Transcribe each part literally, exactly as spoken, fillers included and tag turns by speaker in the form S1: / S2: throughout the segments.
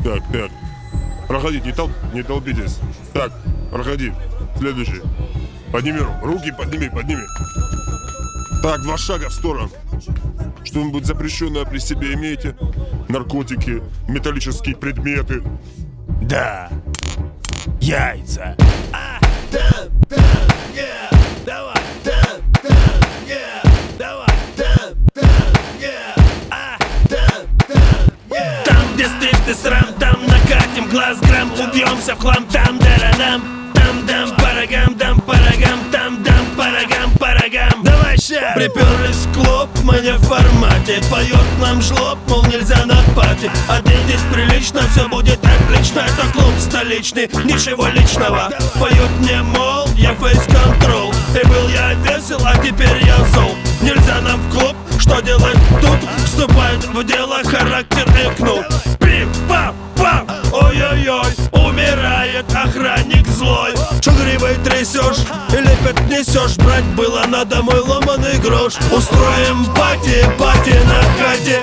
S1: Так, так. Проходи, не, тол... не толпитесь. Так, проходи. Следующий. Подними руку. Руки подними, подними. Так, два шага в сторону. Что-нибудь запрещенное при себе имеете? Наркотики, металлические предметы.
S2: Да. Яйца.
S3: А, там, там, yeah. Давай, там, там, yeah. Давай, там, там, yeah. А, там, там, yeah. Там, где стыд и срам, там накатим глаз грамм, убьемся в хлам, там, дарадам. Там, дам, парагам, дам, парагам, там, дам, парагам, парагам. Давай ща! Приперлись в клуб, мы не в формате. Поет нам жлоб, мол, нельзя на пати. Оденьтесь прилично, все будет отлично. Это клуб столичный, ничего личного. Поют мне, мол, я фейс-контрол. И был я весел, а теперь я зол. Нельзя нам в клуб, что делать тут? Вступает в дело, характер экнул. Пим-пам-пам, ой-ой-ой. Умирает охранник злой. Чё гривой трясешь или пять несешь? Брать было надо мой ломаный грош. Устроим пати, пати на хате.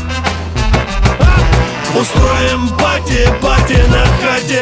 S3: Устроим пати, пати на хате.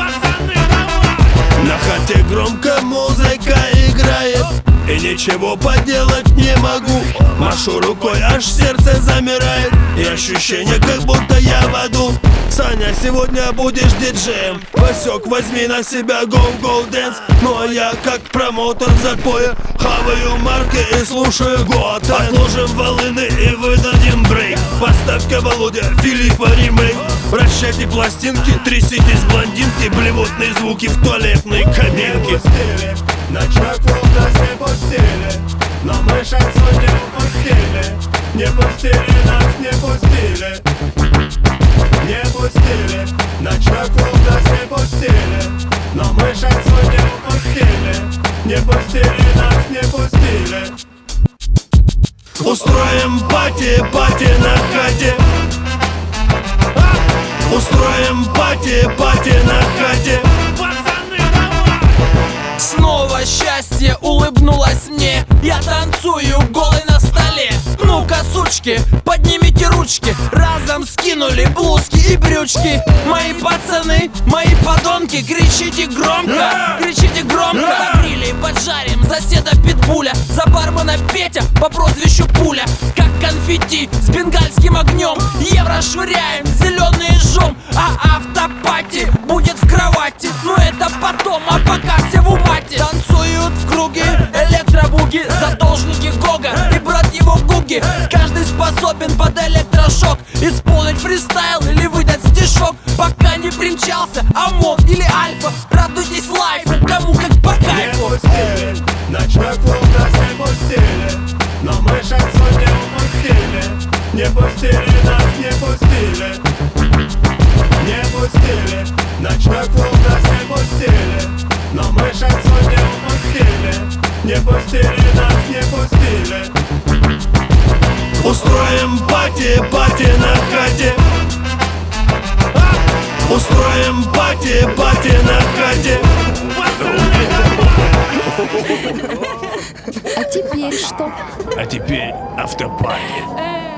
S3: На хате громко музыка играет, и ничего поделать не могу. Машу рукой, аж сердце замирает, и ощущение, как будто я в аду. Саня, сегодня будешь диджеем. Васек, возьми на себя Go Go Dance. Ну а я, как промоутер запоя, хаваю марки и слушаю год. Отложим волыны и выдадим брейк. Поставь-ка, Володя, Филиппа ремейк. Вращайте пластинки, тряситесь блондинки. Блевотные звуки в туалетной кабинке.
S4: Ночной клуб нас не пустили, но мы шансон не упустили. Не пустили, нас не пустили. Не пустили, ночной клуб нас не пустили, но мы шансон не упустили. Не пустили, нас не пустили.
S3: Устроим пати, пати на хате. Устроим пати, пати на хате.
S5: Снова счастье улыбнулось мне. Я танцую голый на столе. Ну-ка, сучки, поднимите ручки. Разом скинули блузки и брючки. Мои пацаны, мои подонки, кричите громко, кричите громко. Грили поджарим соседа Питбуля, за бармена Петя по прозвищу Пуля. Как конфетти с бенгальским огнем, евро швыряем, зеленый жжем. А автопати будет в кровати, но это потом, а пока все в умате. Танцуют в круге электробуги, задолжники Гога и брат его Гуги. Каждый способен под электрошок исполнить фристайл или выдать стишок. Пока не примчался ОМОН или Альфа, радуйтесь лайфу, кому как по
S4: Не
S3: кайфу.
S4: пустили, ночной клуб нас не пустили, но мы шансон не упустили. Не пустили, нас не пустили. Не пустили, ночной клуб нас не пустили, но мы шансон не упустили. Не пустили, нас не пустили.
S3: Устроим пати, пати на хате. Устроим пати, пати на хате.
S6: А теперь что?
S2: А теперь автопати.
S6: Э,